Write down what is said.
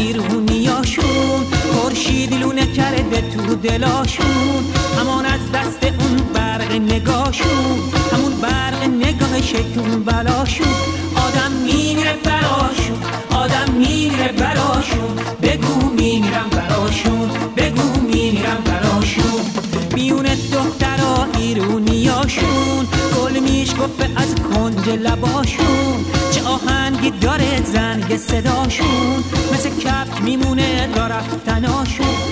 ایرونیاشون خورشید لونه کرده تو دلاشون، همان از دست اون برق نگاشون، همون برق نگاه شیطون بلاشون. آدم میمیره براشون، آدم میمیره براشون، بگو میمیرم براشون، بگو میمیرم براشون. میون دخترا ایرونیاشون گل میشکفه از کنج لباشون، چه آهنگی داره زنگ صداشون، مثل کپ میمونه را رفتناشون.